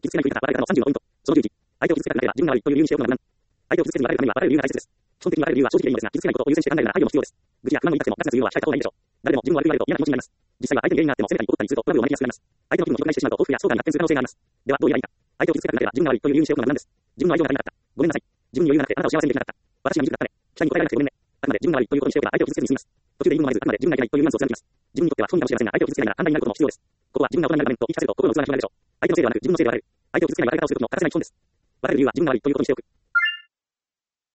傷つけないといった場合からの30のポイント。その11、相手を傷つけたくなければ自分が悪いという理由にしておくのが無難。相手を傷つけずに悪いためにはあらゆる理由が大切です。基本的にあらゆる理由は正直でいいのですが、傷つけないことを優先して考えるなら配慮も必要です。愚痴や不満を言いたくても、ガツガツ言うのは控えた方がいいでしょう。誰でも自分の悪いと言われると嫌な気持ちになります。実際は相手に原因があっても責めたり怒ったりするとトラブルを招きやすくなります。相手の気分を極端にしてしまうと報復や相談に発展する可能性があります。では、どう言えばいいか。相手を傷つけたくなければ自分が悪いという理由にしておくのが無難です。自分の愛情が足りなかった。ごめんなさい。自分に余裕がなくてあなたを幸せにできなかった。私が未熟だったね。期待に応えられなくてごめんね。あくまで自分が悪いということにしておけば相手を傷つけずに済みます。途中で言うのもまず、あくまで自分がいけないというニュアンスを貫きます。自分にとっては不本意かもしれませんが、相手を傷つけないなら反対になることも必要です。ここは自分が大人になる場面と言い聞かせると心の器が広がるでしょう。相手のせいではなく自分のせいで笑う。相手を傷つけない誰かをする時の欠かせない基本です。笑える理由は自分が悪いということにしておく。